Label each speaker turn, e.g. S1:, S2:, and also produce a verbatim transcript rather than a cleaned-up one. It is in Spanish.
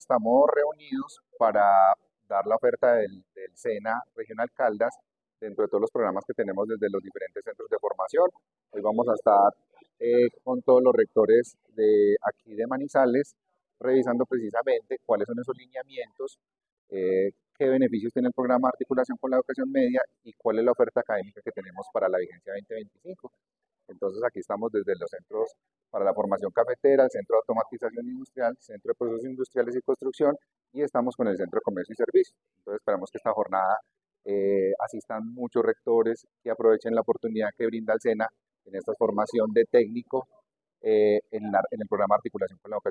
S1: estamos reunidos para dar la oferta del, del SENA Regional Caldas dentro de todos los programas que tenemos desde los diferentes centros de formación. Hoy vamos a estar eh, con todos los rectores de aquí de Manizales, revisando precisamente cuáles son esos lineamientos, eh, qué beneficios tiene el programa de articulación con la educación media y cuál es la oferta académica que tenemos para la vigencia veinte veinticinco. Entonces aquí estamos desde los centros para la formación cafetera, el Centro de Automatización Industrial, Centro de Procesos Industriales y Construcción y estamos con el Centro de Comercio y Servicios. Entonces esperamos que esta jornada eh, asistan muchos rectores que aprovechen la oportunidad que brinda el SENA en esta formación de técnico eh, en, la, en el programa de articulación con la educación.